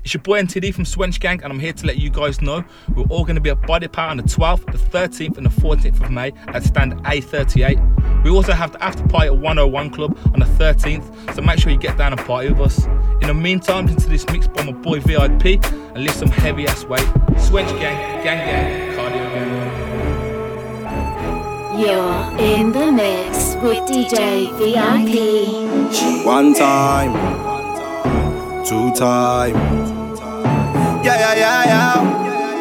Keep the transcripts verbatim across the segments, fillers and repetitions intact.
It's your boy N T D from Swench Gang, and I'm here to let you guys know we're all going to be at Body Power on the twelfth, the thirteenth and the fourteenth of May at stand A thirty-eight. We also have the after party at one oh one Club on the thirteenth, so make sure you get down and party with us. In the meantime, listen to this mix by my boy V I P and lift some heavy ass weight. Swench Gang, gang gang, cardio gang. You're in the mix with D J V I P. One time, two time. Yeah, yeah, yeah, yeah.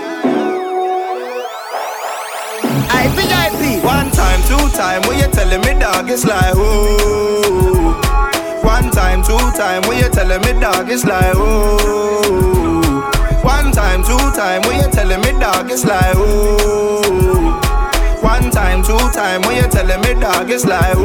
I V I P. One time, two time. When you telling me dog, it's like ooh. One time, two time. When you telling me dog, it's like ooh. One time, two time. When you telling me dog, it's like ooh. One time, two time, when you telling me dog, it's like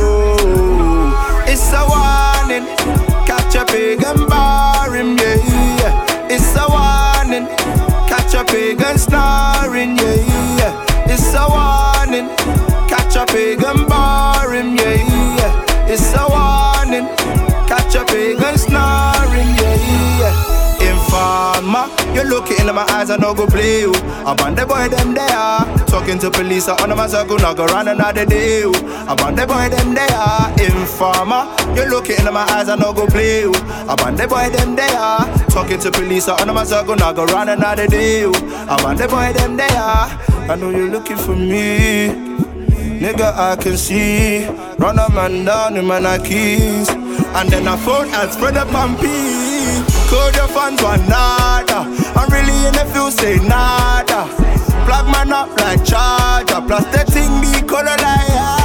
ooh. It's a warning, catch a pig and bar him, yeah. It's a warning, catch a pig and snoring, yeah. It's a warning, catch a pig and bar him, yeah. It's a warning, catch a pig and snoring, yeah. Informer, you look into my eyes, I no go play you. About the boy them there, talking to police, I on my circle, not go run another day. About the boy them there, informer, you look into my eyes, I no go play you. About the boy them there, talking to police, I on my circle, not go run another day. About the boy them there, I know you're looking for me, nigga. I can see, run a man down in my keys, and then I phone and spread up on peace. Code your fans one nada. I'm really in the field, say nada. Plug man up like charger. Plus the thing be color like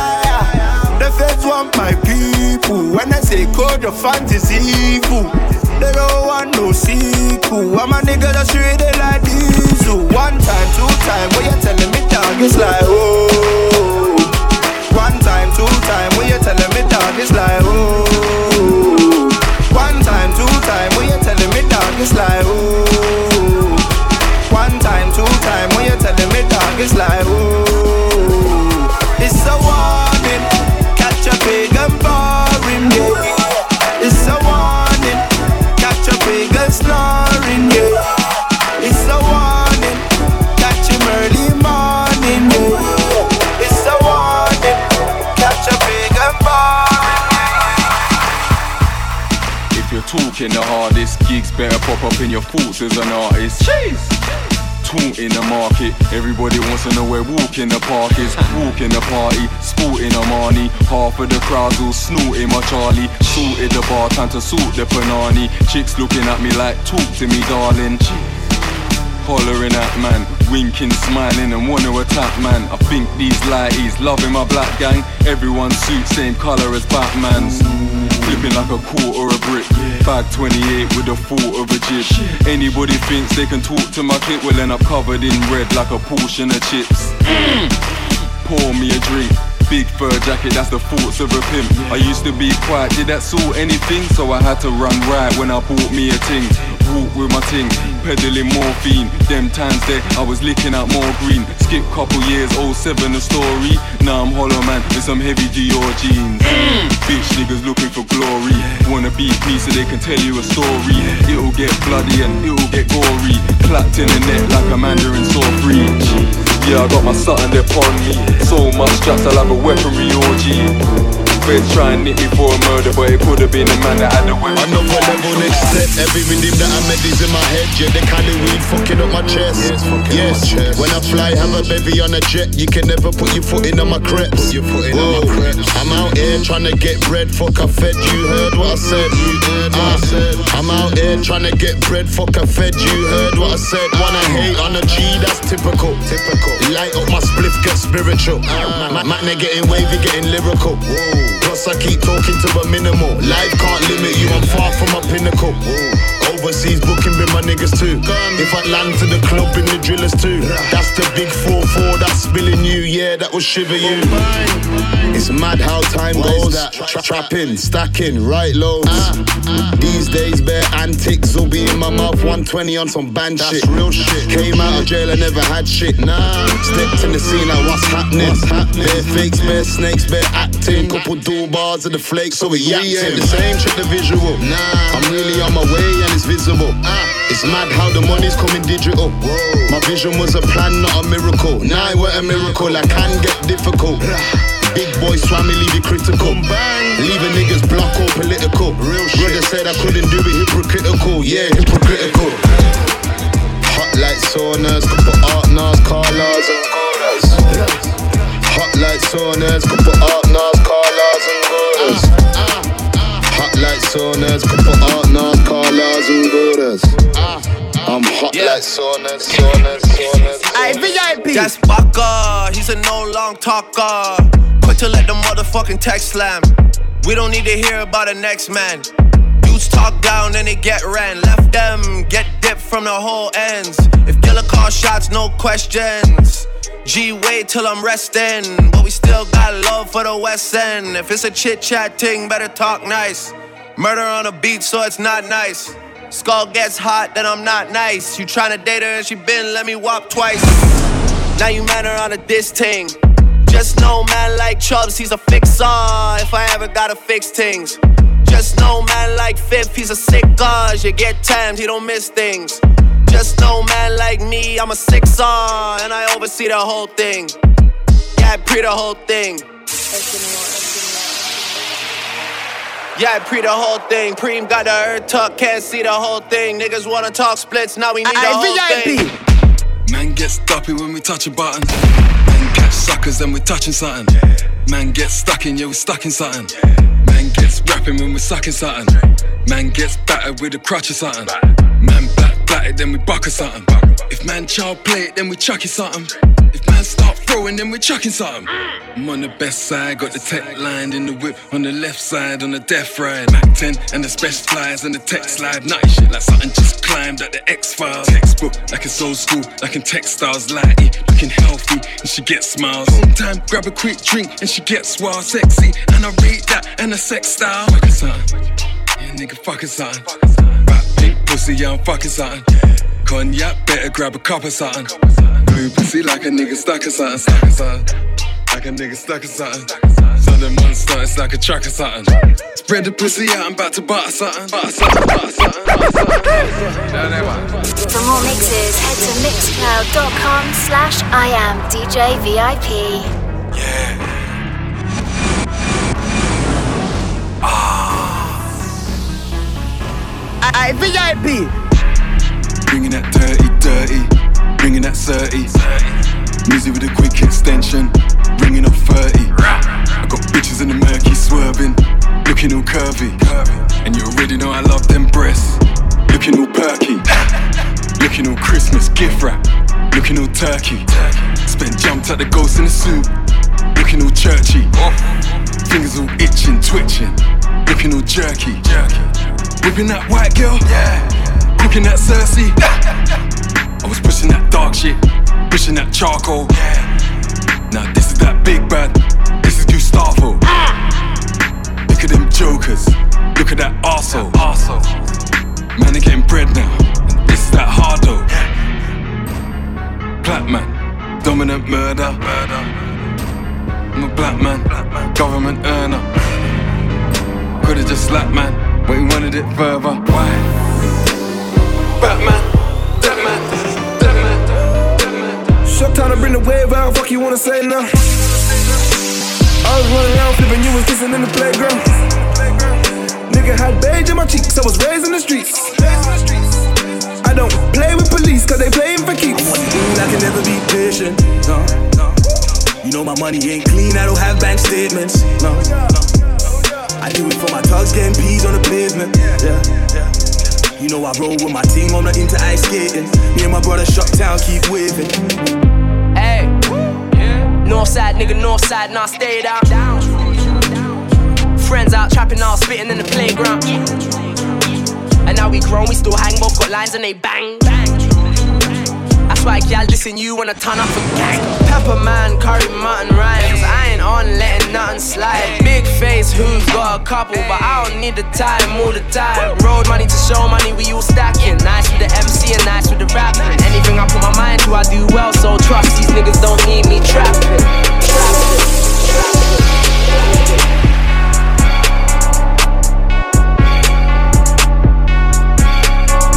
yeah. The feds want my people. When I say code your fans is evil, they don't want no sequel. I'm a nigga that's really like this. So one time, two time, when you telling me dog, it's like oh. One time, two time, when you telling me dog, it's like oh. One time, two time, when you telling me dog, it's like ooh. One time, two time, when you telling me dog, it's like ooh. It's a warning, catch a pig and bar him, yeah. It's a warning, catch a pig and snoring, yeah. It's a warning, catch him early morning, yeah. It's a warning, catch a pig and bar him, yeah. If you're talking the hardest, gigs better pop up in your thoughts as an artist. Jeez. Taunt in the market, everybody wants to know where walk in the park is. Walk in the party, sporting a Marnie. Half of the crowds all snorting my Charlie. Sorted the bar, time to sort the panani. Chicks looking at me like, talk to me darling. Hollering at man, winking, smiling and wanna attack man. I think these lighties loving my black gang. Everyone's suit same colour as Batman's. Flipping like a quarter or a brick. Bag twenty-eight with the thought of a jib. Anybody thinks they can talk to my clip will end up covered in red like a portion of chips. Mm. Pour me a drink. Big fur jacket, that's the thoughts of a pimp. I used to be quiet, did that sort anything? So I had to run right when I bought me a ting. Walk with my ting, peddling morphine. Them times there, I was licking out more green. Skip couple years, oh seven a story. Now I'm hollow man with some heavy Dior jeans. Mm. Bitch niggas looking for glory. Wanna beat me so they can tell you a story. It'll get bloody and it'll get gory. Clapped in the neck like a mandarin saw free. Yeah, I got my something there on me. So much straps, I'll have a weaponry orgy. Feds try and nick me for a murder, but it could have been a man that had a weapon. I know for level next step. Every rhythm that I made is in my head. Yeah, the kind of weed fucking up my chest. Yes, yes. My chest. When I fly, have a bevy on a jet. You can never put your foot in on my crepes. Your foot in on my crepes. I'm out here trying to get bread. Fuck I fed. You heard what I said. You heard what I said. I'm out here trying to get bread. Fuck I fed. You heard what I said. Wanna hate on a G, that's typical. Typical. Light up my spliff, get spiritual. Uh, Man, they getting wavy, getting lyrical. Whoa. Plus I keep talking to a minimal. Life can't limit you, I'm far from my pinnacle. Whoa. Overseas booking with my niggas too. If I land to the club in the drillers too. That's the big four four that's spilling you. Yeah, that will shiver you. It's mad how time goes. Tra- trapping, stacking, right loads. These days bare antics will be in my mouth. one twenty on some band shit. That's real shit. Came out of jail, I never had shit. Nah, stepped in the scene like what's happening. What's happening? Bare fakes, bare snakes, bare acting. Couple dual bars of the flakes, so we acting. The same, check the visual. Nah, I'm really on my way and it's visible. Ah. It's mad how the money's coming digital. Whoa. My vision was a plan, not a miracle. Now it weren't a miracle, I can get difficult. Big boy swam me, leave it critical. Leaving niggas block or political. Real shit. Brother said I couldn't do it, hypocritical. Yeah, hypocritical. Hot like saunas, couple art Nas, Carlas and Goras. Hot like saunas, couple art Nas, Carlas and Goras. Hot like saunas, couple art Nas, Carlas and Goras. I'm hot yeah. like saunas, saunas, saunas. I V I P. That's Baka, he's a no long talker. Quick to let the motherfucking text slam. We don't need to hear about the next man. Dudes talk down and they get ran. Left them, get dipped from the whole ends. If Dilla call shots, no questions. G, wait till I'm resting. But we still got love for the West End. If it's a chit chat thing, better talk nice. Murder on a beat, so it's not nice. Skull gets hot, then I'm not nice. You tryna date her and she been let me whop twice. Now you man her on a diss ting. Just know man like Chubbs, he's a fixer. If I ever gotta fix things. Just know man like Fifth, he's a sick cause. You get timed, he don't miss things. Just know man like me, I'm a sixer. And I oversee the whole thing. Yeah, I pre the whole thing. Yeah, I pre the whole thing. Preem got the earth tuck, can't see the whole thing. Niggas wanna talk splits, now we need the whole thing. Man gets duppy when we touch a button. Man catch suckers, then we touching something. Man gets stuck in, yeah, we stuck in something. Man gets rapping when we sucking something. Man gets battered with a crutch or something. Man back batted, then we buck or something. If man child play it, then we chuck it something. If man start throwing, then we chucking something. I'm on the best side, got the tech line in the whip. On the left side, on the death ride. Mac ten and the special flies and the text slide. Nutty shit like something just climbed at the X-Files. Textbook, like it's old school, like in textiles. Lighty, looking healthy, and she gets smiles. Sometime grab a quick drink, and she gets wild, sexy. And I rate that, and a sex style. Fucking something, yeah nigga fucking something. Rap pink pussy, yeah I'm fucking something. Cognac, better grab a cup or something. Blue pussy like a nigga stuck or something, stuck or something. Like a nigga stuck or something. So the monster, it's like a truck or something. Spread the pussy out, I'm about to butter something. Butter something, butter something, butter something. For more mixes, head to mixcloud.com slash I am DJ VIP. Yeah. Ah. I V I P. Bringing that dirty, dirty. Bringing that thirty. Music with a quick extension. Bringing up thirty. I got bitches in the murky swerving. Looking all curvy. And you already know I love them breasts. Looking all perky. Looking all Christmas gift wrap. Looking all turkey. Spent jumped at the ghost in the suit. Looking all churchy. Fingers all itching, twitching. Looking all jerky. Whipping that white girl. Cooking that Cersei. I was pushing that dark shit. Pushing that charcoal. Now this is that big bad. This is Gustavo. Look at them jokers. Look at that arsehole. Man, they getting bread now. And this is that hardo. Black man, dominant murder. I'm a black man, government earner. Could've just slapped man, but he wanted it further. Why? Batman, that man, that man, that man. Shut down and bring the wave out, fuck you wanna say now? I was running around flipping, you was kissing in the playground. Nigga had beige in my cheeks, I was raised in the streets. I don't play with police, cause they playing for keeps. I can never be patient, no, no. You know my money ain't clean, I don't have bank statements, no, no. I do it for my thugs getting peas on the pavement, yeah, yeah. You know I roll with my team, I'm not into ice skating. Me and my brother shut town, keep waving. Hey, north side, nigga, north side, nah, stay down. Friends out trapping, now spitting in the playground. And now we grown, we still hang, both got lines and they bang. That's why gal dissing you wanna turn up for gang. Pepper man, curry mutton rhymes. I ain't on letting nothing slide. Big face, who's got a couple, but I don't need the time all the time. Road money to show money, we all stacking. Nice with the M C and nice with the rapping. Anything I put my mind to, I do well. So trust these niggas don't need me trapping. Trapping, trapping.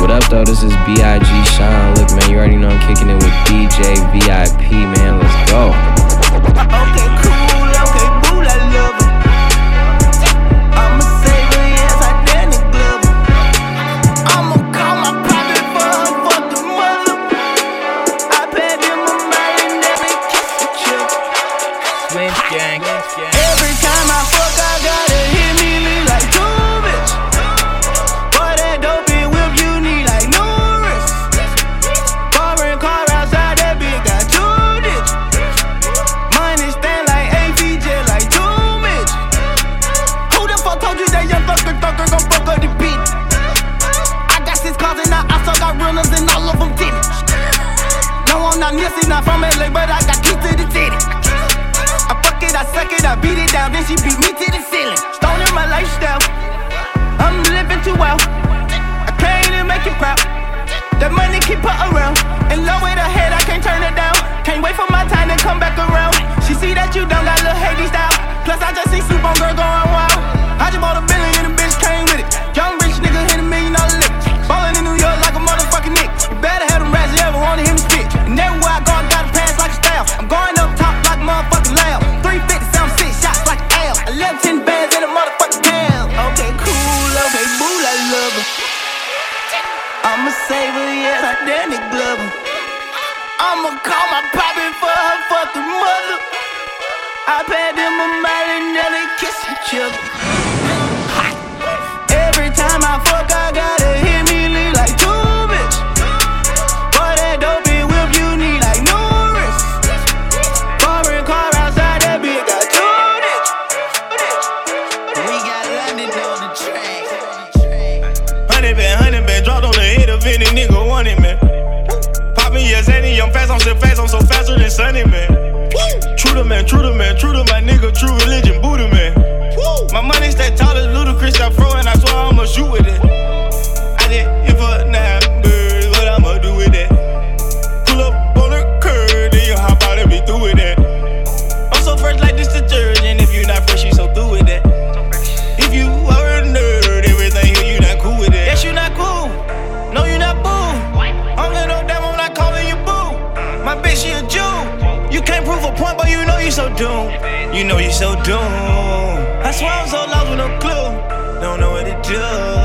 What up though, this is B I G Sean. Look man, you already know I'm kicking it with D J V I P, man, let's go. Okay, cool, okay, cool, I love her. I'ma save her, yes, I dare the glove her. I'ma call my private for her, fuck the mother. I paid them a million, then they kiss each other. Swinch gang, gang. Every time I fuck, I gotta hit me lean like two bitch. Boy, that dope in whip, you need like no wrist. Foreign car outside, that bitch got two ditch. Money stand like A P J, like two bitch. Who the fuck told you that young fucker fucker gon' fuck up the beat? I got six cars and I also got runners and all of them titties. No, I'm not Nipsey, not from L A, but I got keys to the city. I fuck it, I suck it, I beat it down, then she beat me to the ceiling. Stone in my lifestyle, I'm living too well. I can't even make it proud. That money keep her around, and low with her head, I can't turn it down. Can't wait for my time to come back around. She see that you done got a little Haiti style. Plus I just see Soup on girl going wild. I just bought a billion and the bitch came with it. Young rich nigga hit a million dollar lick. Ballin' in New York like a motherfucking Nick. You better have them rats, you ever wanted him to spit. And everywhere I go, I gotta pass like a style. I'm going up top like a motherfucking loud. three fifty, sound six shots like an L. eleven, ten bands in a motherfucking town. Okay, cool, okay, boo, I love her. I'ma save her, yes, I dare the glove her. I'ma call my poppy for her fucking mother. I paid them a million, now they kiss each other. Every time I fuck, I gotta hit me lean like two bitch. Boy, that dope in whip, you need like no wrist. Foreign car outside, that bitch got two ditch. We got London on the track. Honey band, honey band, dropped on the head of any nigga want it, man. Poppin' yes, any, I'm fast, I'm so fast, I'm so faster than Sunny, man. True to man, true to man, true to my nigga, true religion, Buddha, man. My money stay tall as Ludacris, I throw and I swear I'ma shoot with it. I did it for nine birds, what I'ma do with that? Pull up on the curb, then you hop out and be through with that. I'm so fresh like this detergent, if you not fresh, you so through with that. If you are a nerd, everything here, you not cool with it. Yes, you not cool, no, you not boo. I'm little no damn, I'm not calling you boo. My bitch, she a Jew. You can't prove a point, but you know you so doomed. You know you so doomed. I swear I'm so lost with no clue. Don't know what to do.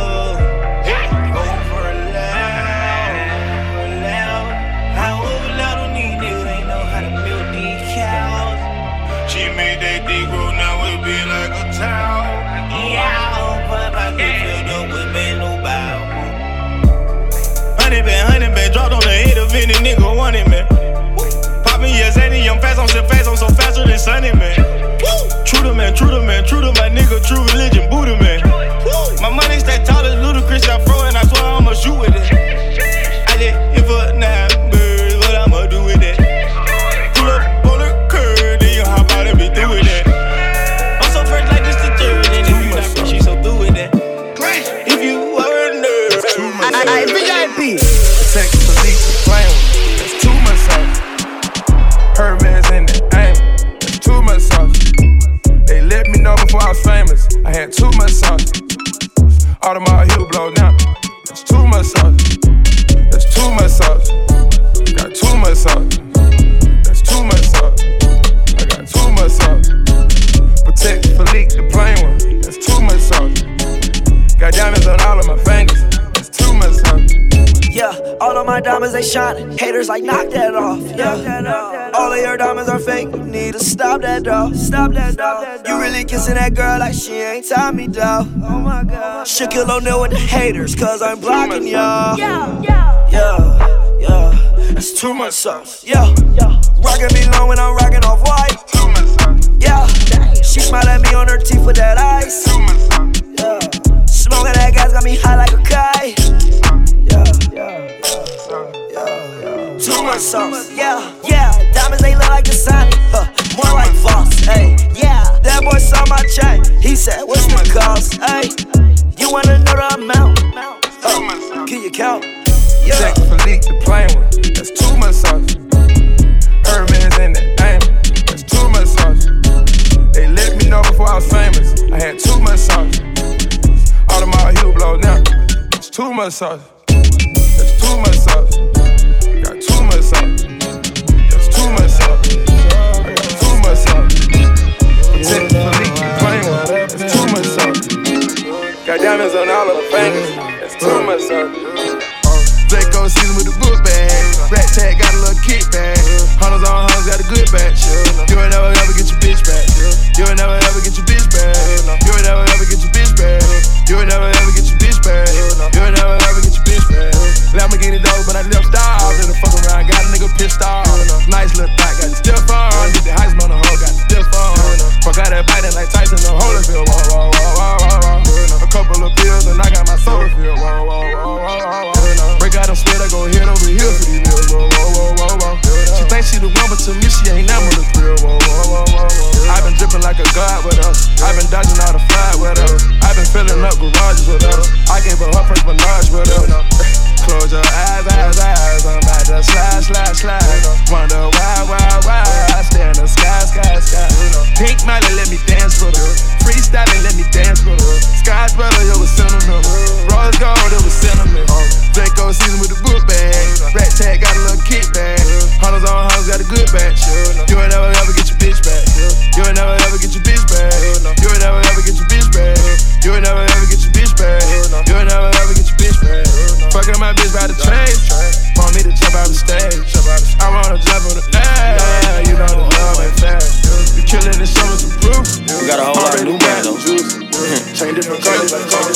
Go for a loud, for a loud. How loud don't need niggas ain't know how to build decals. She made that dick grow, now it be like a town. Yeah, but I get filled up with bad no bow. Honey band, honey band, dropped on the head of any nigga want it, man. Yes, any, I'm fast, I'm so fast, I'm so faster than Sunny, man. True to man, true to man, true to my nigga, true religion, Buddha, man. My money stay tall as Ludacris, I throw and I swear I'ma shoot with it. I did it for nine birds, what I'ma do with it? Pull up on the curb, then you hop out and be through with it. I'm so fresh like this detergent, if you not fresh, you so through with it. If you are a nerd, I V I P. Sex police playing with, that's too much sauce. Hermes in the aim, that's too much sauce. They let me know before I was famous, I had too much sauce. Audemars heel blow now, that's too much sauce. That's too much sauce. Got too much sauce. That's too much sauce. I got too much sauce. Protect Philippe, the plain one, that's too much sauce. Got diamonds on all of my fingers, that's too much sauce. Yeah, all of my diamonds, they shining. Haters like, knock that off. Yeah, all of your diamonds are fake. You need to stop that, dog. Stop that, dog. You really kissing that girl like she ain't Tommy, dog. Oh my God. Shaquille O'Neal with the haters, cause I'm blocking y'all. Yeah, yeah, yeah, yeah. That's too much sauce. Yeah, rockin' me long when I'm rockin' off white. Too much sauce. Yeah, she smile at me on her teeth with that ice. Too much sauce. Yeah, smoking that gas got me high like a kite. Yeah, yeah, yeah, yeah. Too much sauce. Yeah, yeah. Diamonds they look like a Sonic, huh? More like Voss. Hey, yeah. That boy saw my chain. He said, "What's the cost?" Hey, you wanna know the amount? Uh, can you count? Yeah. Check Philippe, the plain one. That's too much sauce. Hermes in the aim. That's too much sauce. They let me know before I was famous, I had too much sauce. Audemars heel blow now. It's too much sauce. too much sauce. Got too much sauce. That's too much sauce. I got too much sauce. Protect the leaky flame. That's too much sauce. Got diamonds on all of the fingers. That's too much sauce. Draco season with the book bag. Rat tag got a little kickback. Hunters on hunters got a good batch. You ain't never ever get your bitch back. You ain't never ever get your bitch back. You ain't never ever get your bitch back. You ain't never ever get your bitch back. You ain't never ever get your bitch back. Lamborghini dope, but I left stars. Let the fuck around, got a nigga pissed off. Nice little thought, got the stiff on. Get the heist on the hoe, got the stiff on. Fuck out that biting like Tyson, the Holyfield. Whoa, whoa, whoa, whoa, whoa, whoa. A couple of pills and I got my soda filled. Whoa, whoa, whoa, whoa, whoa. Break out them sweat, I go hit over here for these meals. Whoa, whoa, whoa, whoa, whoa. She thinks she the one, but to me she ain't never the thrill. Whoa, whoa, whoa, whoa. I've been dripping like a god with us. I've been dodging all the fly with us. I've been filling up garages with us. I gave her her first menage with us. Close your eyes, eyes, eyes. I'm about to slide, slide, slide. Wonder why, why, why. I stare in the sky, sky, sky. Pink Miley, let me dance with her. Freestyling, let me dance with her. Sky's brother, it was sentimental. Rose gold, it was sentimental. Draco season with the book bag. Rat tag got a little kickback. Hunters on hunters got a good batch. You ain't never ever get your bitch back. You ain't never ever get your bitch back. You ain't never ever get your bitch back. You ain't never ever get your bitch back. You ain't never ever get your bitch back. Fucking my bitch by the train. Want me to jump out the stage. I wanna jump on the air. You know the love ain't fast. You killing and showing some proof. We got a whole lot of new man though. Change different colors.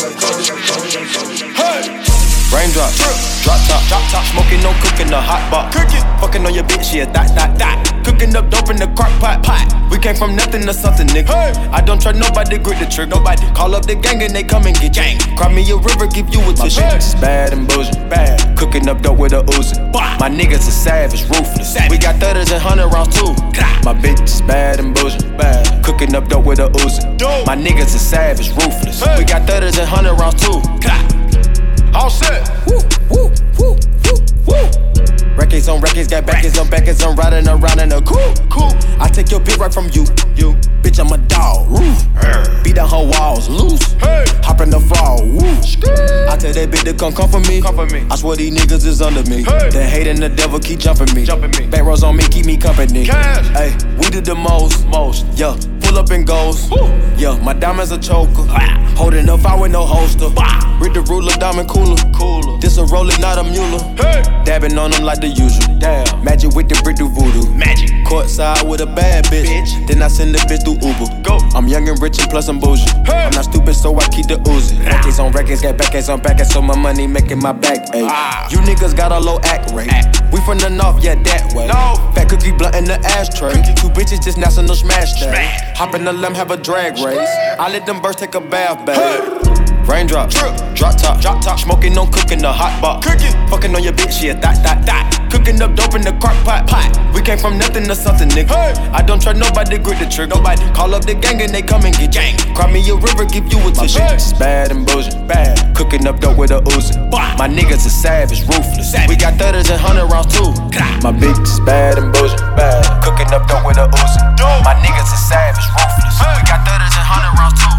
Hey! Raindrop, drop top, drop top, smoking, no cooking, the hot pot. Cooking, fucking on your bitch, yeah, that, that, that. Cooking up dope in the crock pot, pot. We came from nothing to something, nigga. Hey. I don't trust nobody, grip the trick, nobody. Call up the gang and they come and get gang. Cry me a river, give you a tissue. My bitch is bad and bullshit, bad. Cooking up dope with a Uzi. My niggas are savage, ruthless. Savage. We got thudders and hundred rounds too. My bitch is bad and bullshit, bad. Cooking up dope with a Uzi. My niggas are savage, ruthless. Hey. We got thudders and hundred rounds too. All set. Woo, woo, woo, woo, woo. Records on records, got backers on backers. I'm riding around in a cool, cool. I take your bitch right from you, you. Bitch, I'm a dog. Roof. Beat down her walls, loose. Hey. Hop in the fall. Woo. I tell that bitch to come come for me. Come for me. I swear these niggas is under me. Hey. The hate and the devil keep jumping me. Jumping me. Back rows on me, keep me company. Hey, we did the most, most. Yeah. Pull up and goes. Woo. Yeah, my diamonds a choker. Ah. Holding up, I with no holster. Bah. Read the ruler, diamond cooler. Cooler. This a roller, not a mule. Hey. Dabbing on them like the usual. Damn. Magic with the brick do voodoo. Magic. Courtside with a bad bitch. bitch. Then I send the bitch through Uber. Go. I'm young and rich and plus I'm bougie. Hey. I'm not stupid, so I keep the Uzi. Nah. Records on records, got backers on backers, so my money making my back ache. Ah. You niggas got a low act rate. Act. We from the north, yeah, that way. No. Fat cookie blunt in the ashtray. Cookie. Two bitches just national smash day. Smash. Hop in the limb, have a drag race. I let them birds take a bath, babe. Hey. Raindrop, drop top, drop top, smoking, no cooking, the hot pot. Cooking, fucking on your bitch, yeah, that, that, that. Cooking up dope in the crock pot, pot. We came from nothing to something, nigga. Hey. I don't trust nobody, grip the trick, nobody. Call up the gang and they come and get gang. Cry me a river, give you a tissue. My bitch is bad and bullshit, bad. Cooking up dope with a Uzi. My niggas are savage, ruthless. Savage. We got thudders and hundred rounds too. My bitch is bad and bullshit, bad. Cooking up dope with a Uzi. My niggas are savage, ruthless. We got thudders and hundred rounds too.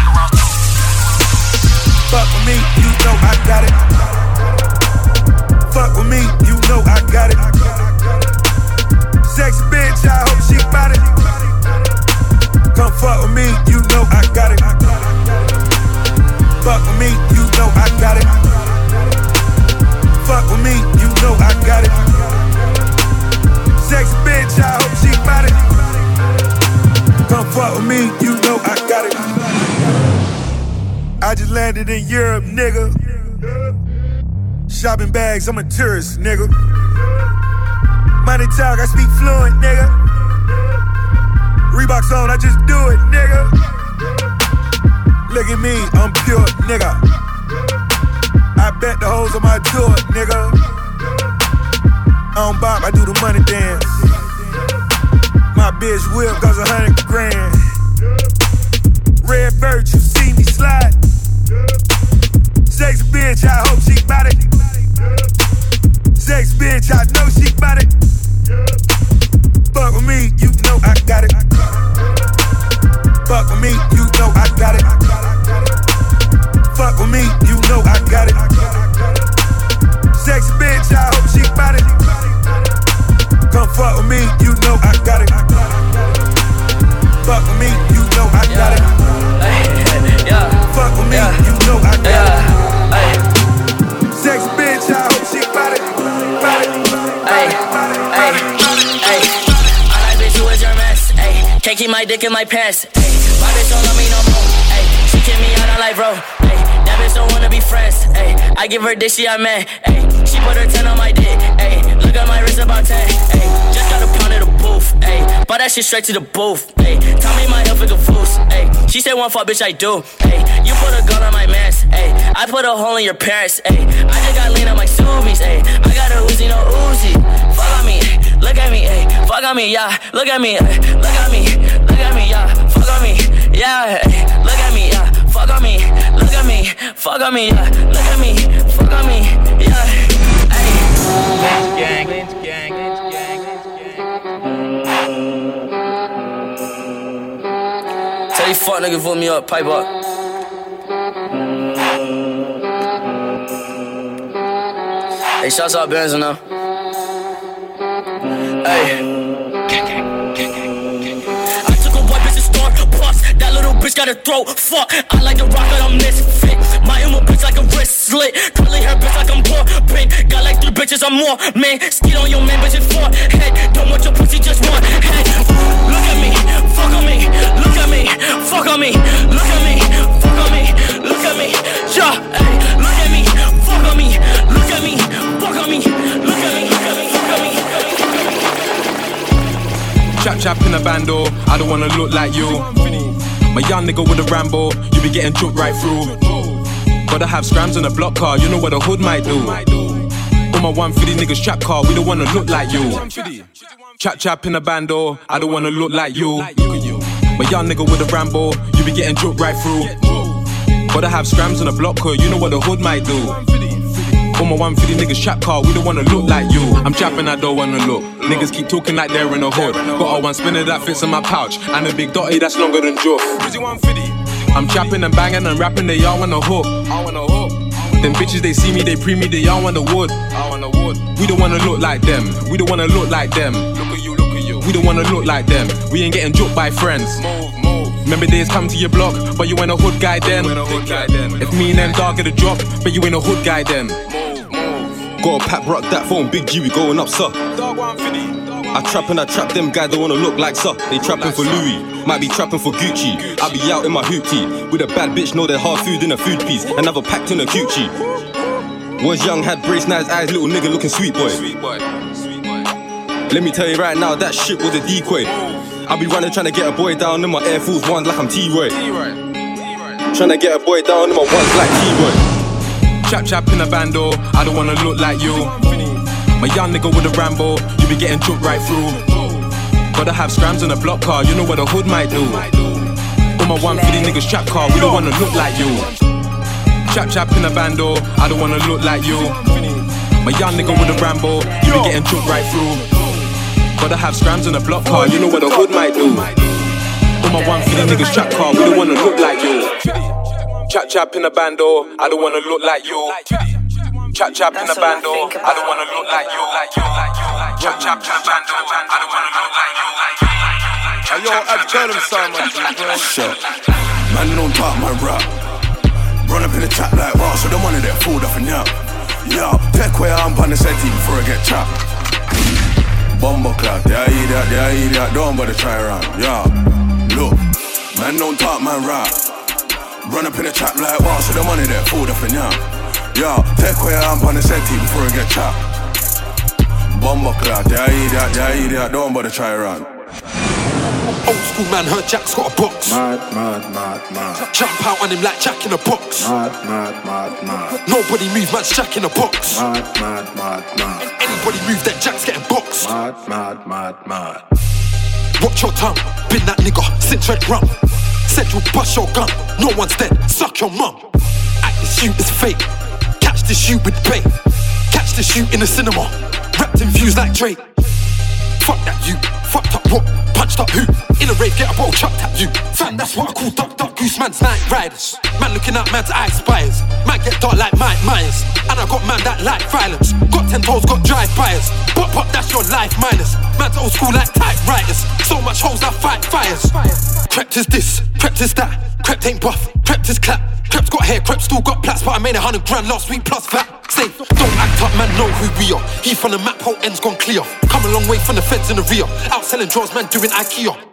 Fuck with me, you know I got it. Fuck with me, you know I got it. Sexy bitch, I hope she bout it. Come fuck with me, you know I got it. Fuck with me, you know I got it. Fuck with me, you know I got it. Sexy bitch, I hope she bout it. Come fuck with me, you know I got it. I just landed in Europe, nigga. Shopping bags, I'm a tourist, nigga. Money talk, I speak fluent, nigga. Reeboks on, I just do it, nigga. Look at me, I'm pure, nigga. I bet the hoes on my door, nigga. I don't bop, I do the money dance. My bitch whip goes a hundred grand. Red bird, you see me slide. Sexy bitch, I hope she bout it. Sexy bitch, I know she bout it. Fuck with me, you know I got it. Fuck with me, you know I got it. Fuck with me, you know I got it. Sexy bitch, can't keep my dick in my pants. Ay, my bitch don't love me no more. Ay, she kick me out on life, bro. Ay, that bitch don't wanna be friends. Ay, I give her dick, she a man. Ay, she put her ten on my dick. Ay, look at my wrist about ten. Ay, just got a pound of the booth. Ay, bought that shit straight to the booth. Ay, tell me my health is a foos. Ay, she said one fuck, bitch, I do. Ay, you put a gun on my mans. Ay, I put a hole in your parents. Ay, I just got lean on my Subies. Ay, I got a Uzi, no Uzi. Fuck on me, look at me. Ay, fuck on me, yeah. Look at me, ay, look at me, look at me, yeah. Fuck on me, yeah. Ay, look at me, yeah. Fuck on me, look at me, fuck on me, yeah. Look at me, fuck on me, yeah. Ay. Gang, gang, gang, gang, Tell these fuck niggas vote me up, pipe up. Hey, shouts out Benzo now. Hey. I took a white bitch to store, plus that little bitch got a throat. Fuck, I like the rock, but I'm misfit. My emo bitch like a wrist slit. Curly hair bitch like I'm poor. Pink, got like three bitches, I'm more. Man, skid on your man, bitch, it's four. Head, don't want your pussy, just one. Head, look at me, fuck on me. Look at me, fuck on me. Look at me, fuck on me. Look at me, yeah, hey, look at me, fuck on me. Look at me, fuck on me. Look at me, fuck on me, fuck on me. Chap chap in a bando, I don't wanna look like you. My young nigga with a Rambo, you be getting choked right through. Gotta have scrams in a block car, you know what a hood might do. All my one fifty niggas trap car, we don't wanna look like you. Chap chap in a bando, I don't wanna look like you. My young nigga with a Rambo, you be getting choked right through. Gotta have scrams in a block car, you know what a hood might do. All my one fifty niggas trap car, we don't wanna look like you. I'm trapping, I don't wanna look. Niggas keep talking like they're in the hood. Got a one spinner that fits in my pouch, and a big dotty that's longer than Joe. I'm trapping and banging and rapping, they all wanna hook. Them bitches, they see me, they pre me, they all want the wood. We don't wanna look like them, we don't wanna look like them. Look at you, look at you. We don't wanna look like them, we ain't getting joked by friends. Remember days come to your block, but you ain't a hood guy then. If me and them dog get a drop, but you ain't a hood guy then. Go pap rock that phone, big G, we going up, sir. I trap and I trap them guys that wanna look like sir. They trapping for Louis, might be trapping for Gucci. I be out in my hoopty with a bad bitch, know they're hard food in a food piece. Another packed in a coochie. Was young, had brace, nice eyes, little nigga looking sweet boy. Let me tell you right now, that shit was a decoy. I be running trying to get a boy down in my Air Force Ones like I'm T-Roy. Trying to get a boy down in my ones like T-Roy. Chap chap in a bando, I don't wanna look like you. My young nigga with a Rambo, you be getting choked right through. Gotta have scrams in a block car, you know what a hood might do. All my one fifty niggas trap car, we don't wanna look like you. Chap chap in a bando, I don't wanna look like you. My young nigga with a Rambo, you be getting choked right through. Gotta have scrams in a block car, you know what a hood might do. All my one fifty niggas trap car, we don't wanna look like you. Chap chap in a bando, I don't wanna look like you. Chap chap in a bando, I don't wanna look like you. Chap chap in a bando, I don't wanna look like you. Hey, yo, I've tell them so much, bro. Shut. Man don't talk my rap. Run up in the trap like wow, so the money that fooled up and yap. Yo, take where I'm on the setting before I get trapped. Bumble clock, they hear that, they hear that, don't bother try around. Yo, look, man don't talk my rap. Run up in the trap like wow, so the money that fooled up and yap. Yo, take where I'm on the setting before I get trapped. Bumble clock, they hear that, they hear that, don't bother try around. Old school man heard Jack's got a box. Mad, mad, mad, mad. Jump out on him like Jack in a box. Mad, mad, mad, mad. Nobody move, man's Jack in a box. Mad, mad, mad, mad. Anybody move, that Jack's getting boxed. Mad, mad, mad, mad. Watch your tongue, been that nigga since red rum. Said you'll bust your gun, no one's dead, suck your mum. Act this shoot is fake, catch this shoot with bait. Catch this shoot in the cinema, wrapped in views like Drake. Fuck that you, fucked up what, punched up who? In a rave, get a bottle chucked at you. Fam, that's what I call duck, duck, goose, man's night riders. Man looking out, man's eye spires. Man get dark like Mike Myers. And I got man that like violence. Got ten toes, got drive-bys. Pop, pop, that's your life minus. Man's old school like typewriters. So much hoes, I fight fires. Crept is this, crept is that. Crept ain't buff, crept is clap. Crep's got hair, Crep still got plats, but I made a hundred grand last week plus that. Say, don't act up, man, know who we are. He from the map, whole end's gone clear. Come a long way from the feds in the rear. Out selling drawers, man, doing IKEA.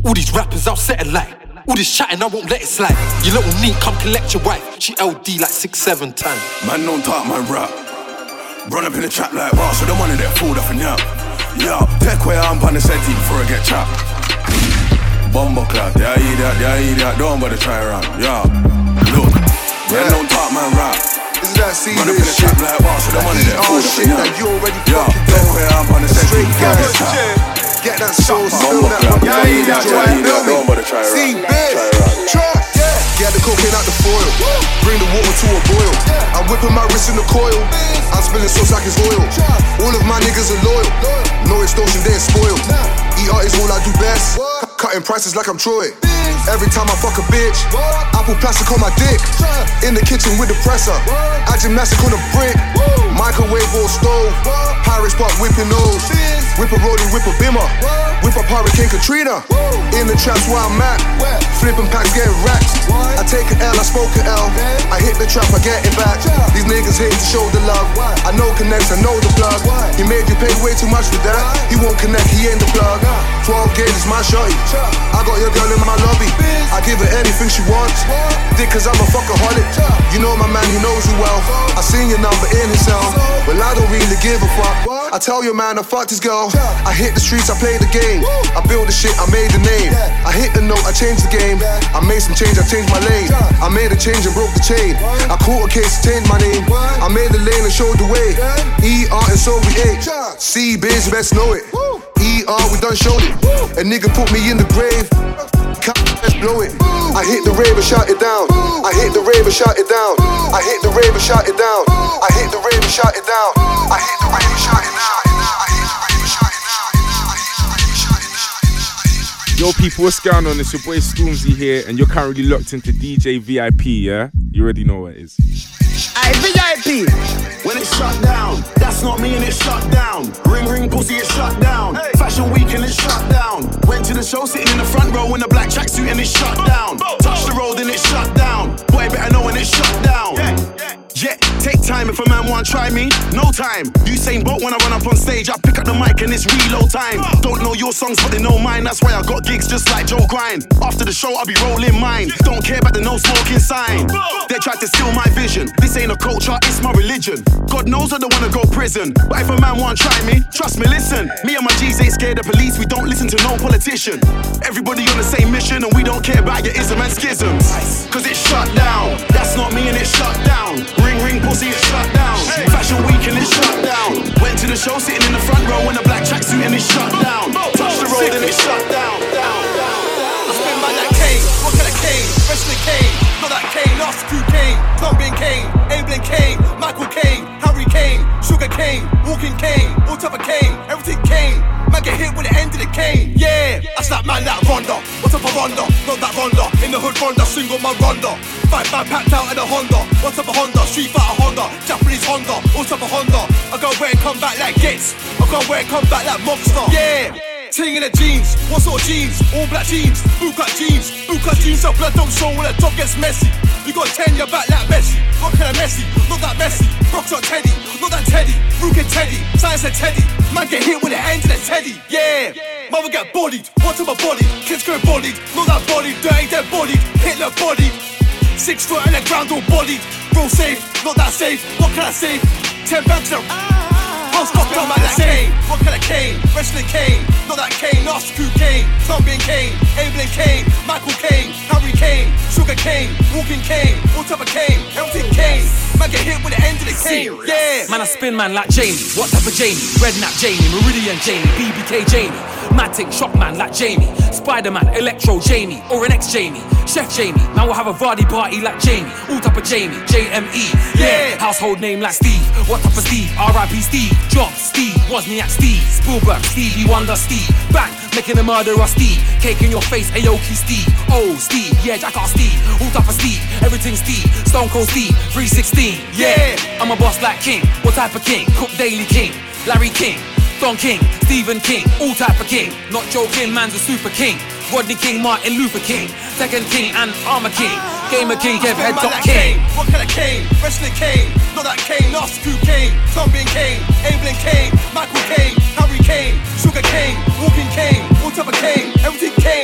All these rappers, I'll set a light. All this chatting, I won't let it slide. You little neat, come collect your wife. She L D like six, seven times. Man don't talk, man rap. Run up in the trap like wow, so the money that fooled up and yap. Yo, take where I'm on the settee before I get chopped. Bomber clap, yeah, I hear that, yeah, I hear that. Don't bother try around, yeah. Look, man yeah. don't talk, man rap. This is that C Run up in the trap like wow, so the money that fooled up and yap. That you already yo, take where I'm on the settee before I get chopped. Get that soul, spill that money. Yeah, I hear that, yeah, I hear that. Don't bother try around. See, bitch, trap. Get the cocaine out the foil. Bring the water to a boil. I'm whipping my wrist in the coil. I'm spilling sauce like it's oil. All of my niggas are loyal. No extortion, they ain't spoiled. E R is all I do best. Cutting prices like I'm Troy. Every time I fuck a bitch, Apple plastic on my dick. In the kitchen with the presser. I gymnastic on a brick. Microwave or stove. Pirates spot whipping nose. Whip a rollie, whip a bimmer. Whip up Hurricane Katrina. In the traps where I'm at. Flipping packs, getting racks. I take an L, I spoke an L. I hit the trap, I get it back. These niggas hate to show the love. I know connects, I know the plug. He made you pay way too much for that. He won't connect, he ain't the plug. twelve gauges, my shorty. I got your girl in my lobby. I give her anything she wants. Dick cause I'm a fuckaholic. You know my man, he knows you well. I seen your number in his cell. Well, I don't really give a fuck. I tell your man I fucked his girl. I hit the streets, I play the game. I build the shit, I made the name. I hit the note, I changed the game. I made some change, I changed my lane. I made a change and broke the chain. I caught a case, changed my name. I made the lane and showed the way. E R and so we ate. C biz, best know it. E R, we done showed it. A nigga put me in the grave. Let's blow it. I hit the rave and shut it down. I hit the rave and shut it down. I hit the rave and shut it down. I hit the rave and shut it down. I hit the rave and shut it down. Yo people, what's going on? It's your boy Stormzy here and you're currently locked into D J V I P, yeah? You already know what it is. Hey, V I P! When it's shut down, that's not me and it's shut down. Ring ring pussy, it's shut down. Hey. Fashion week and it's shut down. Went to the show sitting in the front row in a black tracksuit and it's shut down. Touch the road and it's shut down. Boy better know when it's shut down. Yeah, yeah. Yeah, take time if a man want try me, no time. Usain Bolt when I run up on stage, I pick up the mic and it's reload time. Don't know your songs but they know mine, that's why I got gigs just like Joe Grind. After the show I'll be rolling mine, don't care about the no smoking sign. They tried to steal my vision, this ain't a culture, it's my religion. God knows I don't wanna go prison, but if a man want try me, trust me listen. Me and my G's ain't scared of police, we don't listen to no politician. Everybody on the same mission and we don't care about your ism and schisms. Cause it's shut down, that's not me and it's shut down. Ring ring pussy, it's shut down. Hey. Fashion week and it's shut down. Went to the show sitting in the front row in a black tracksuit and it's shut down. Touch the road and it's shut down. Down, down. I spin by that cane, what kind of cane? Wrestling cane, not that cane, lost Q Kane, Colombian Kane, Ablin Kane, Michael Kane, Harry Kane, Sugar Kane, Walking Kane, all type of Kane, everything Kane. Man get hit with the end of the cane. Yeah, I slap man that Ronda. What's up a Ronda? Not that Ronda. In the hood Ronda, single my Ronda. Five man packed out in a Honda. What's up a Honda? Street fighter Honda. Japanese Honda. All type of Honda. I go where and come back like Gits. I go where and come back like Monster. Yeah. Ting in the jeans, what sort of jeans? All black jeans, bootcut jeans, bootcut jeans so blood don't show when the top gets messy. You got ten, you're back like Messi. What kind of Messi? Not that Messi. Rocks on Teddy, not that Teddy. Rook and Teddy, science and Teddy. Man get hit with the end of the Teddy. Yeah, mother get bodied. What type of body? Kids go bodied, not that body. Dirty, dead bodied. Hitler bodied. Six foot in the ground all bodied. Real safe, not that safe. What can I say? Ten bags of. I'll stop down like that cane. What kind of cane? Wrestling cane. Not that cane, lost Q Kane. Colombian Kane, Ablin Kane, Michael Kane, Harry Kane, Sugar Kane, Walking Kane, all type of Kane, everything Kane. Man get hit with the end of the cane. Yeah. Man I spin man like Jamie. What type of Jamie? Redknapp Jamie, Meridian Jamie, B B K Jamie. Matic shock man like Jamie. Spider-Man, Electro Jamie, or an ex-Jamie. Chef Jamie, man will have a Vardy party like Jamie. All type of Jamie, J M E. Yeah. Household name like Steve. What type of Steve? R I P Steve. Jobs, Steve. Wozniak Steve. Spielberg, Stevie Wonder Steve. Bang, making a murderer Steve. Cake in your face, Aoki Steve. Oh, Steve, yeah, Jack R Steve. All type of Steve, everything Steve. Stone Cold Steve, three sixteen. Yeah, I'm a boss like King. What type of King? Cook Daily King. Larry King. Don King, Stephen King, all type of king. Not joking, man's a super king. Rodney King, Martin Luther King, Second King and Armor King. Gamer King, Kev Head Top King. What kind of Kane? Wrestling Kane. Not that Kane, lost Q Kane. Colombian Kane, Ablin Kane, Michael Kane, Harry Kane, Sugar Kane, Walking Kane, all type of Kane, everything Kane.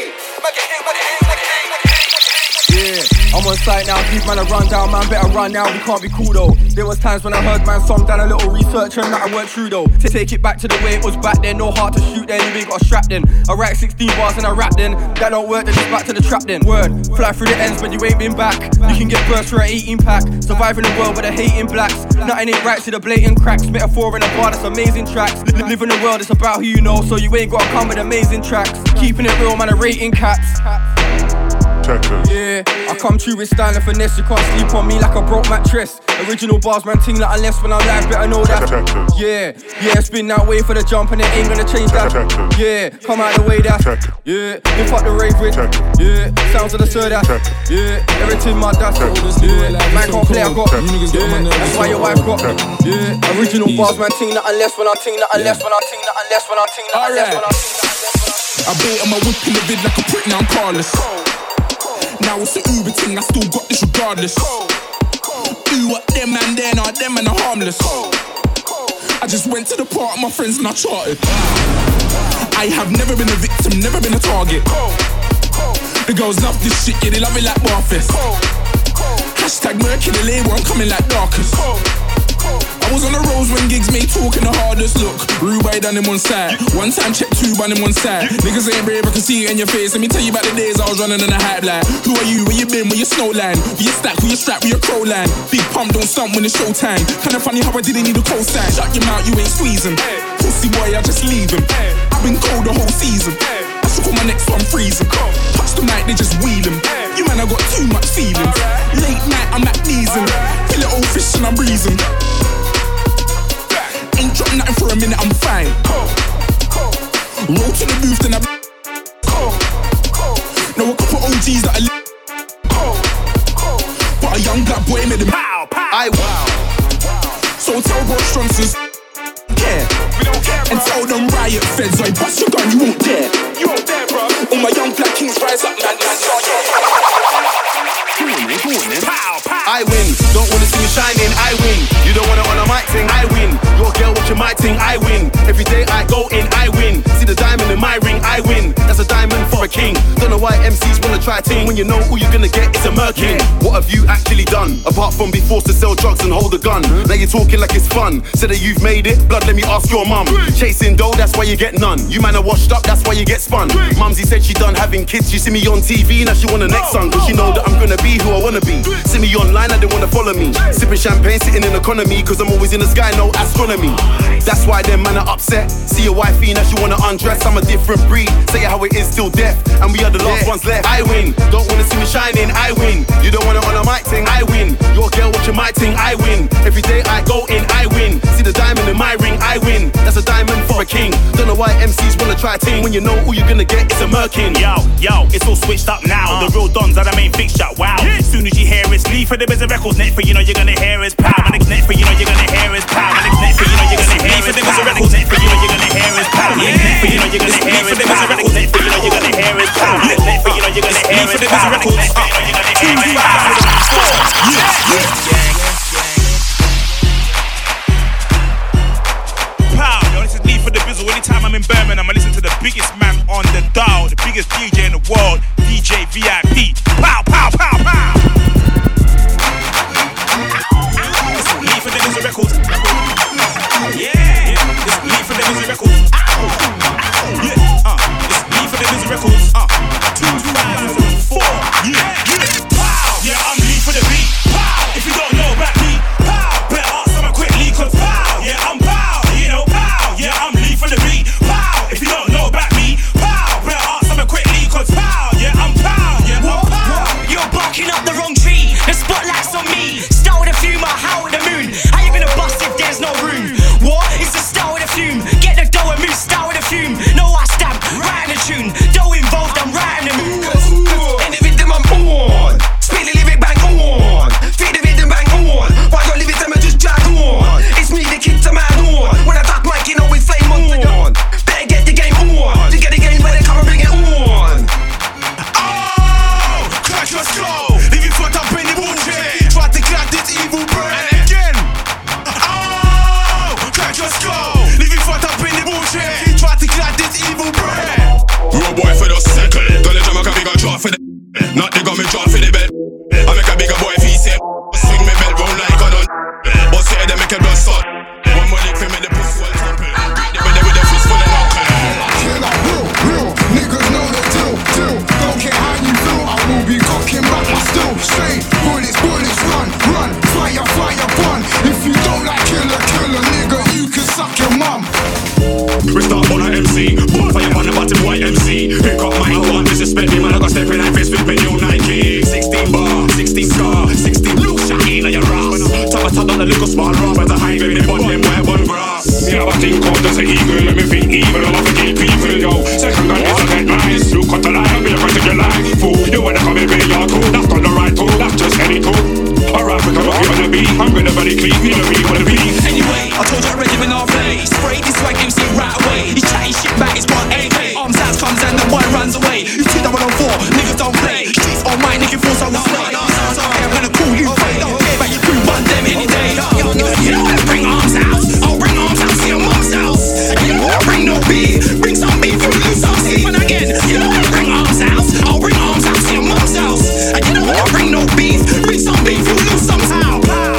Yeah, I'm on site now, keep man a run down, man better run now, we can't be cool though. There was times when I heard man song, done a little research and that I weren't true though. To take it back to the way it was back then, no heart to shoot then, you ain't got strapped in. I write sixteen bars and I rap then, that don't work then it's back to the trap then. Word, fly through the ends but you ain't been back. You can get burst for an eighteen pack, surviving the world with a hating blacks. Nothing ain't right to the blatant cracks, metaphor in a bar that's amazing tracks. Live in the world, it's about who you know, so you ain't gotta come with amazing tracks. Keeping it real man, a rating caps. Checkers. Yeah, I come true with style and finesse. You can't sleep on me like a broke mattress. Original bars, man, ting like unless when I'm live, better know that. Checkers. Yeah, yeah, it's been that way for the jump and it ain't gonna change that. Checkers. Yeah, come out the way that. Checkers. Yeah, lift up the rave with. Yeah, sounds of the sir that. Yeah, everything my dad. Yeah, man can't play, I got. Yeah, that's why your wife got. Yeah, original bars, man, ting like unless when I ting like unless when I ting like unless when I ting like unless when I ting like. I bait on my whip in the vid like a prick, now I'm carless. Now it's the Uber thing, I still got this regardless. Do what them man there, now them man are harmless. I just went to the park, my friends and I charted. I have never been a victim, never been a target. The girls love this shit, yeah, they love it like Barfest. Hashtag Mercury, the label, I'm coming like Darkest. I was on the roads when gigs made talking the hardest. Look, Rubai done him one side. One time check two on him one side. Niggas ain't brave, I can see it in your face. Let me tell you about the days I was running in the hype line. Who are you, where you been, where you snowline? Where you stack, where you strap, where you crow line? Big pump, don't stump when it's showtime. Kinda funny how I didn't need a cosign. Shut your mouth, you ain't squeezing. Pussy boy, I just leave him. I've been cold the whole season. I should call my next one freezing. Touch the mic, they just wheel him. You man, I got too much feelings. Late night, I'm at kneesing. Kill it old fish and I'm breezing. Ain't dropped nothing for a minute, I'm fine. Roll to the booth, then I know a couple O Gs that I li- but a young black boy made him pow, pow. I wow. So tell Bro Stronsons care. We don't care, bro. And tell them riot feds, I bust your gun, you won't dare. You won't dare, bro. All my young black kings rise up, man, man. Oh, yeah. Go on, man, go on, man. Pow, pow. I win, don't wanna see me shining, I win. You don't wanna honor my thing, I win. Your girl watching my thing, I win. Every day I go in, I win. See the diamond in my ring, I win. That's a diamond for a king. Don't know why M Cs wanna try ting when you know all you're gonna get is a merkin. What have you actually done? Apart from be forced to sell drugs and hold a gun. Now you're talking like it's fun. Say that you've made it, blood, let me ask your mum. Chasing dough, that's why you get none. You man are washed up, that's why you get spun. Mumsy said she done having kids. She see me on T V, now she want the next son. Cause she know that I'm gonna be who I wanna be. See me online, I don't wanna follow me. Sipping champagne, sitting in economy. Cause I'm always in the sky, no astronomy. That's why them man are upset. See your wifey, now she wanna undress. I'm a different breed, say it how it is till death. And we are the last yeah. ones left. I win, don't wanna see me shining, I win. You don't wanna honor my thing, I win. Your girl watching my thing, I win. Every day I go in, I win. See the diamond in my ring, I win. That's a diamond for a king. Don't know why M Cs wanna try ting when you know all you're gonna get is a merkin. Yo, yo, it's all switched up now. Uh. The real dons are the main fixture, wow. Yeah. As soon as you hear it's Lee for the biz of records, net for you know you're gonna hear it's pow. My next net for you know you're gonna hear it's pow. My next net for you know you're gonna hear it's pow. Net for you know you're gonna hear it's pow. My next net for you know you're gonna hear it's pow. Net for you know you're gonna hear it's pow. Net for you know you're gonna hear it's pow. Net for you know you're gonna hear it's pow. Pow, yo, this is Lee for the Bizzle. Anytime I'm in Birmingham, I listen to the biggest man on the dial, the biggest D J in the world, D J V I P. Pow, pow, pow, pow. This is Lee for the Bizzle Records. Yeah, this is Lee for the Bizzle Records. Yeah, uh, this is Lee for the Bizzle Records. Uh, two thousand four. Yeah, yeah. Pow, yeah, I'm Lee for the beat. Pow, if you don't know about me, pow, better ask someone quickly, cause pow, yeah, I'm pow, you know, pow, yeah, I'm Lee for the beat. Pow, if you don't know about me, pow, better ask someone quickly, cause pow, yeah, I'm pow, yeah, I'm pow. have a thing called just an eagle. Make me think evil, I love to kill people, yo. Second gun is a dead nice. You cut the line, be a part of your life. Fool, you wanna come and pay your tool. That's not the right tool, that's just any tool. Alright, we can rock you on the beat. I'm gonna body clean, you know me, wanna be. Anyway, I told you already when I play. Spray this swag M C right away. He's chatting shit back, it's one A K. Arms out comes and the boy runs away. You two double on four, niggas don't play. Streets on mine, nigga force on the slay. I'm gonna call you fake. Don't care about your crew, run them any day. You know how to bring arms out. I'll bring arms out to your mum's house. You know how to bring no beef. Bring some beef, you lose some sleep. And again, you know how to bring arms out. I'll bring arms out to your mum's house. You know how to bring no beef. Bring some beef, you lose some somehow.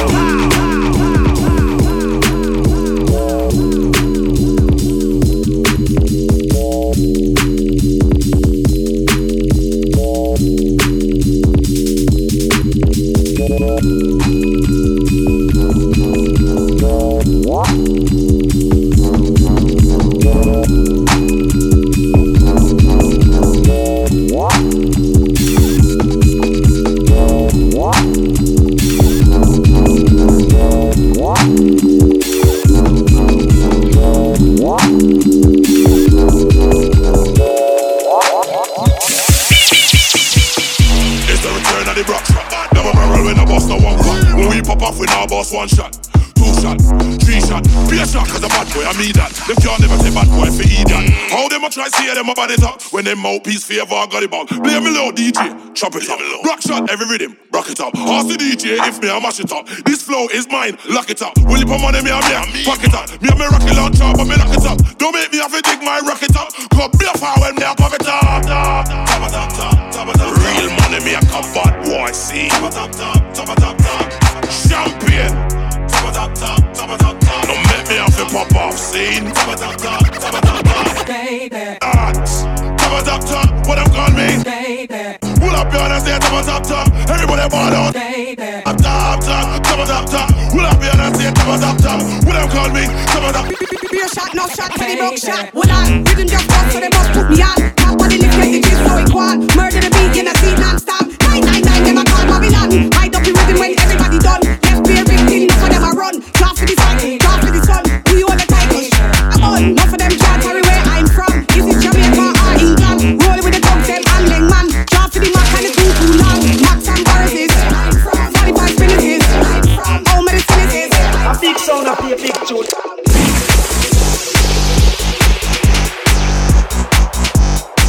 One shot, two shot, three shot, be a shot cause a bad boy, I mean that. Them can't never say bad boy for eat that. How them a try see them a body top when them mouthpiece favor got it back. Play me low D J, chop it up. Rock shot every rhythm, rock it up. Ask the D J if me I mash it up. This flow is mine, lock it up. Will you put money me and me, pack it up. Me and me rocket launcher, but me lock it up. Don't make me have to dig my rocket up. Come be a fire when me a pop it up. Top it up, top, top it up. Real money me a come bad boy, see. Top it up, top, top it up, top. Champion, top it up, top, top it up, top. Don't make me have to pop off scene. Top it up, top, top it up, top. Baby. Art, top it up, top. What them call me? Baby. Pull up your hands there, top it up, top. Everybody ball out. Baby. Up top, top, top it up, top. Pull up your hands there, top it up, top. What them call me? Top it up. Be a shot, no shot, for the broke shot. Would I? Rhythm just bust, so they must put me on. Top body lift, get the gist, so it quad. Murder the beat in a seat non-stop. nine nine nine, them a call Babylon. Hide up the rhythm when everybody done. Left be a victim, enough for them a run. Clap for the sun, clap for the sun. We all the titles. I'm on, enough for them can't carry where I'm from. Is it Jamaica or England? Rolling with the dogs, them handling man. Clap for the mark and it's too too long. Max and verses. forty-five minutes. How many minutes? A big sound up here, big tune.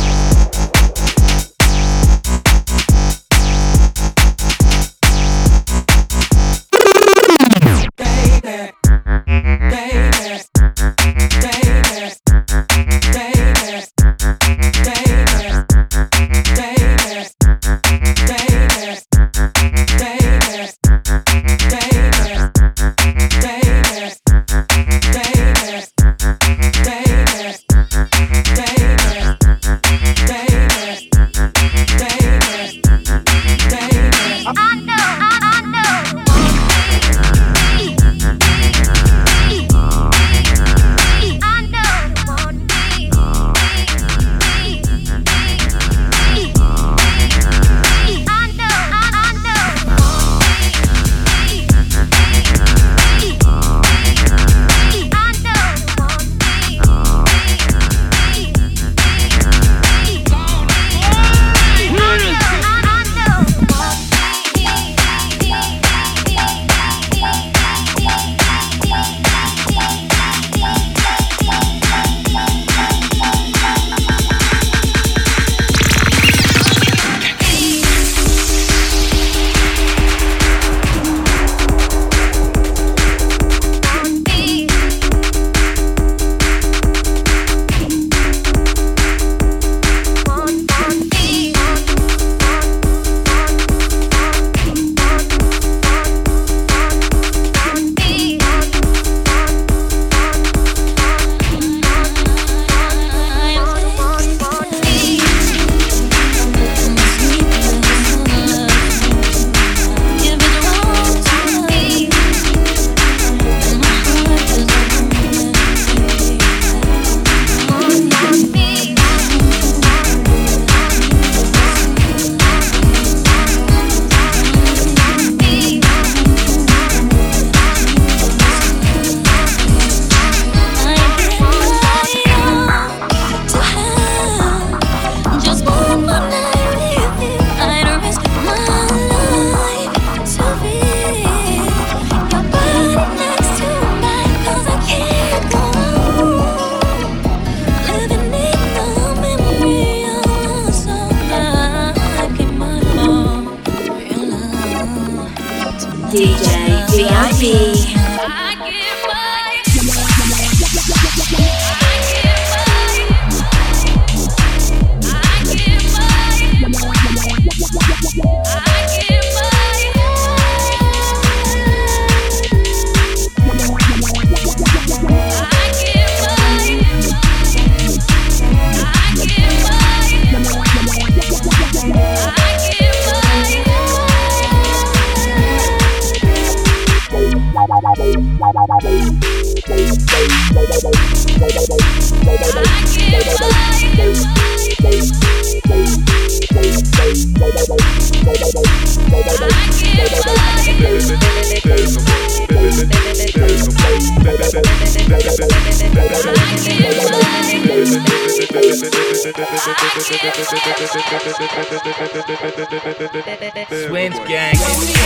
Swins gang.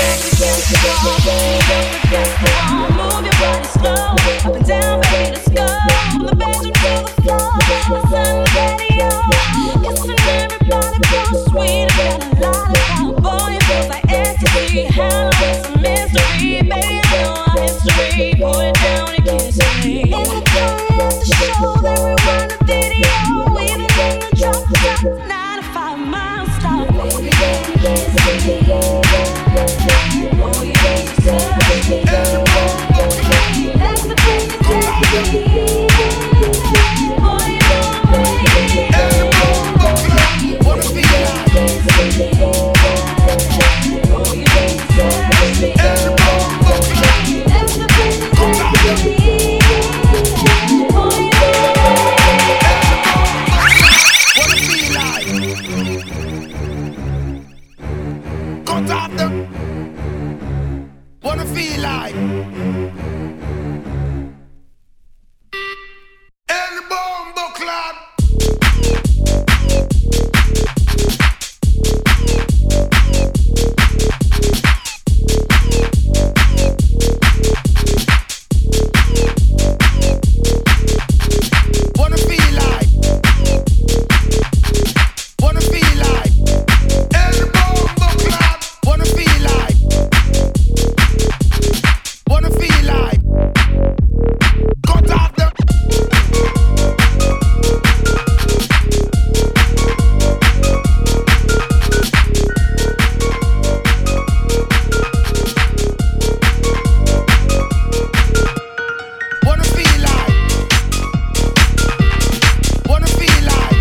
Move your body slow, up and down, baby, let's go. From the bedroom to the floor, let's on the radio. Kissing everybody, real sweet. I got a lot of power, boy, it feels like ecstasy. How it's a mystery, baby, I know our history. Pull it down and kiss me. In the story of the show, they rewind the video. We the thing that drop the top, nine to five miles stop, baby, baby, baby, baby. Oh, you just deserve me. That's the thing that takes me. Oh, you know, baby. Wanna be alive. Oh, you just deserve me. That's the thing that takes me. Oh, you know, Cut off the. Wanna feel like. El Bombo Club. Wanna feel like. Wanna feel like. El Bombo Club. Wanna feel like. Wanna feel like. Cut off the. Wanna feel like. Wanna feel like.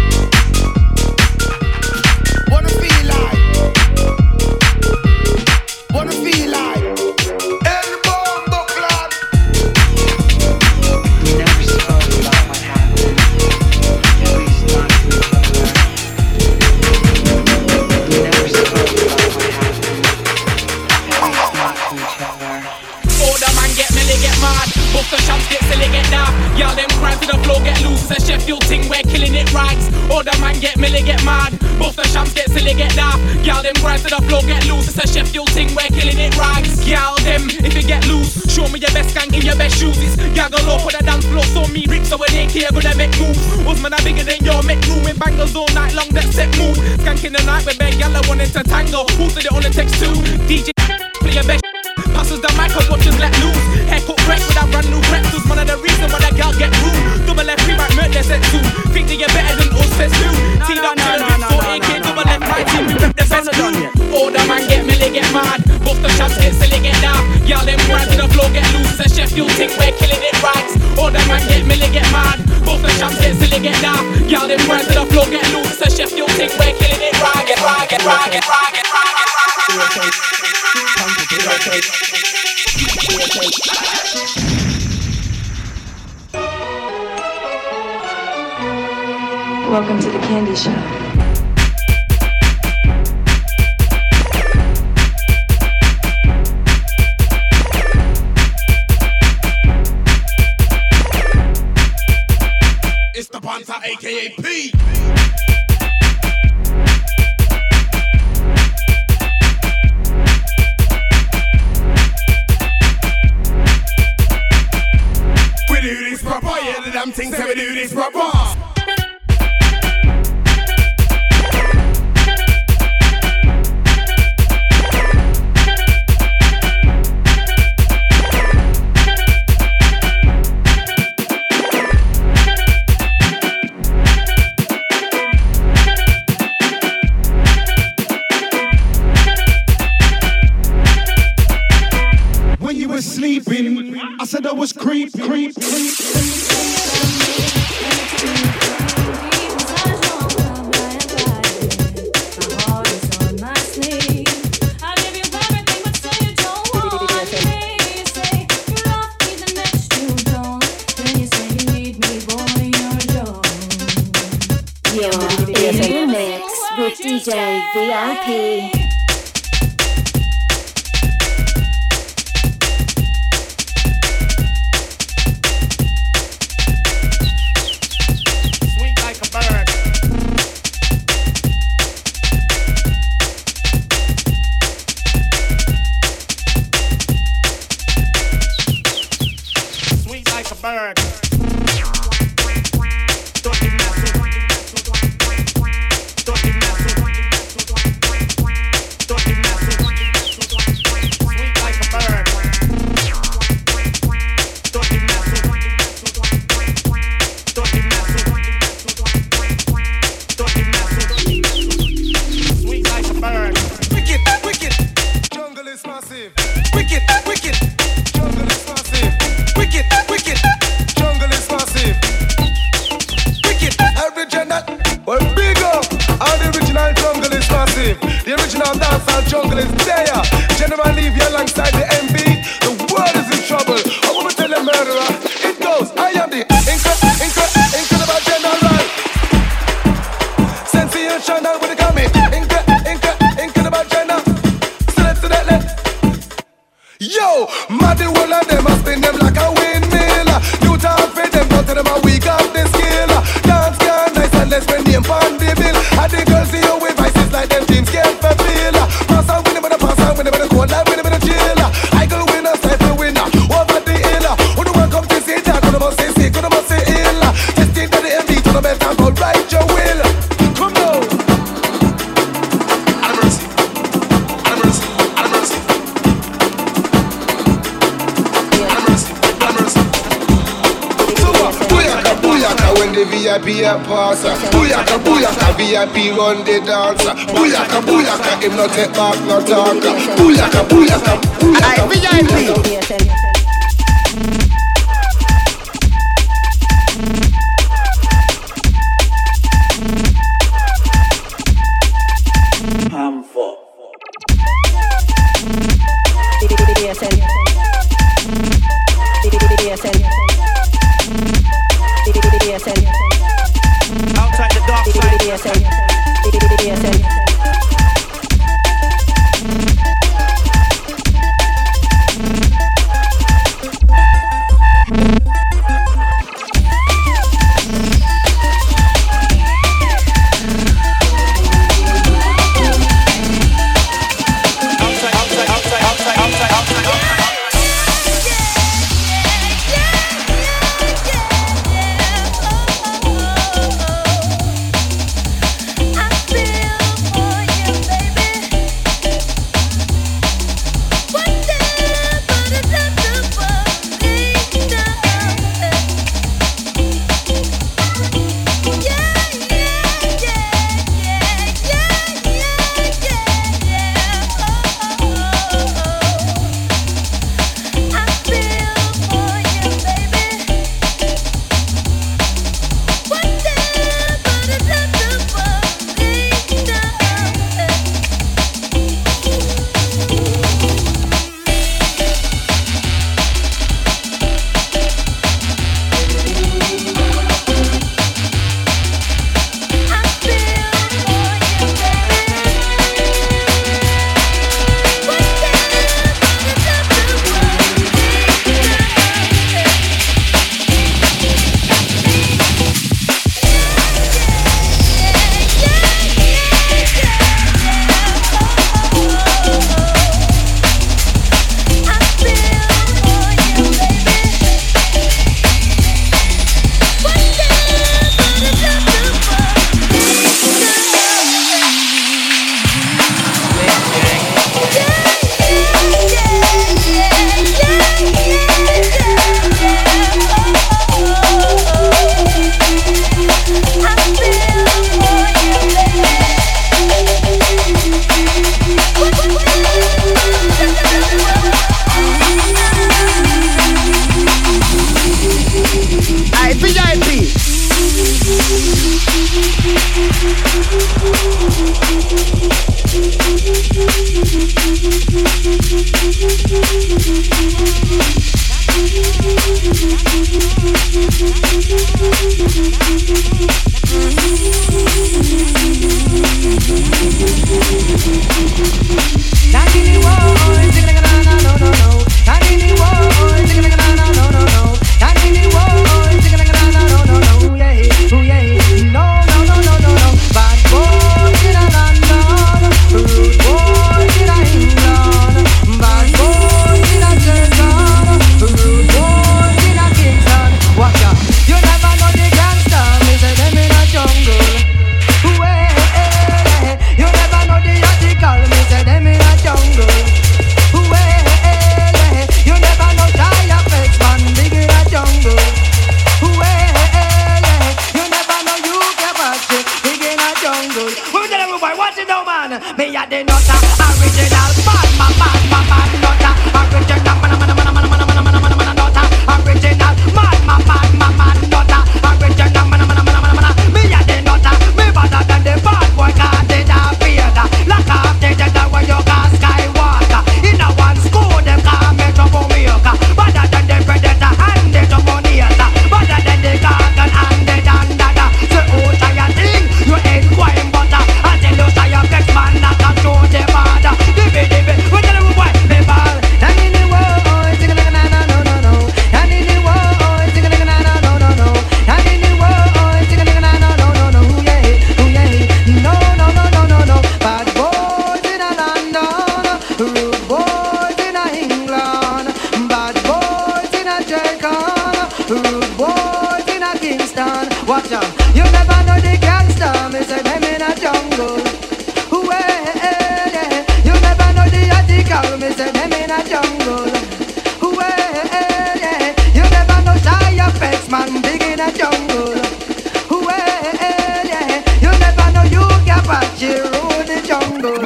Wanna feel like. Wanna feel like. El Bombo Club. We never spoke about what happened, at least not to each other. We never spoke about what happened, at least not to each other. Older man get milly, get mad. Both the shots get silly, get daft. Y'all them grind to the floor, get loose. It's a Sheffield ting, we're killing it rags. Older man get milly, get mad. Both the shots get silly, get daft. Y'all them grind to the floor, get loose. It's a Sheffield ting, we're killing it rags. Y'all them, if you get loose, show me your best gang in your best shoes. It's gaggle up for the dance floor, so me rip so when they care, gonna make moves. Usman are bigger than your make room. In bangles all night long, that set mood. Skanking the night with big y'all wanting to tango. Who's it on the text too? D J play your best. Passes the mic and watches let loose. Haircut correct with a brand new reps. Was one of the reasons why that girl get rude. Double left, free right, murder, set two. Think that you're better than us, says two. T down to the rip, so A K, double left, right, team, we rep the best two. Older man get milly, get mad. Both the shots get silly, get down. Y'all them grind to the floor, get loose. It's a Sheffield ting, we're killing it rags. Older man get milly, get mad. Both the shots get silly, get down. Y'all them grind to the floor, get loose. It's a Sheffield ting, we're killing it rag, get rag, get rag, get rag, get rag, get rag. Welcome to the Candy Show. It's the Panther, aka P. We do this proper, yeah, the damn thing say we do this proper. When you were sleeping, I said I was creep, creep, creep. Boy, J V I P. Booyaka, booyaka, V I P run the dancer. Booyaka, booyaka, him no take back, no talk. Booyaka, booyaka, booyaka, V I P. Outside the dark side. Mm-hmm. it down, man. Me a the nutter, original bad, man, bad, man, bad nutter, original man, man, man, man, man, man, man, man, man, nutter, original mad, man, bad, man, man, nutter, original man, man, man, man, man, man. Me a the nutter, me better than the bad boy, 'cause they da fear. Lock off the jet when you got Skywalker. In a one school, them call me troublemaker. Better than the predator and the dominator. Better than the gargan and the dandada. So who try a thing? You ain't quite butter. I tell you, say your best man not control the border. Dibby dibby, we tell you what, me ball. And in the world, sing a na na no no no. And in the world, sing a na na no no no. And in the world, sing a na na no no no. Yeah, yeah, no no no no no no. Bad boys in a London, rude boys in a England, bad boys in a Jamaica, rude boys in a Kingston. Watch out, you never know the gangster. Me say them in a jungle. Well, yeah. You never know the article. Me say them in a jungle. Well, yeah. You never know shy effects, man, big in a jungle. Well, yeah. You never know you can patch rule the jungle.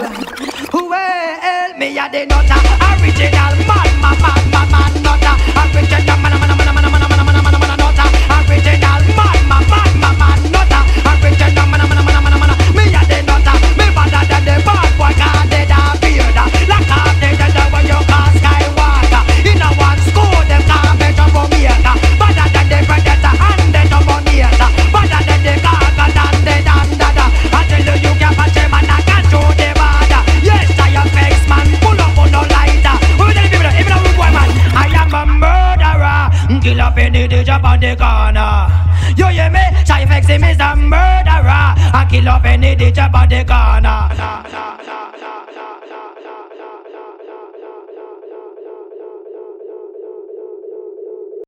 Well, me a the nutter, original man, man, man, man, man, nutter, original man, man, man, man, man, man, man, man, man, man, nutter, original man, man, man, man, man, nutter, original man, man, man, man, man, man. Me a the nutter, me better than the bad boy, 'cause they da beard. Lock off the jet when you call Skywalker. In a one school, them call me troublemaker. Better than the predator and the dominator. Better than the gargan and the dandada. I tell you, you can't patch him and I can't show the border. Yes, I am face man, pull up on no lighter. Who tell the people, even a rude boy man, I am a murderer. Kill up any D J on the corner. You hear me? Shy Fexy is a murderer. I kill up any D J on the corner.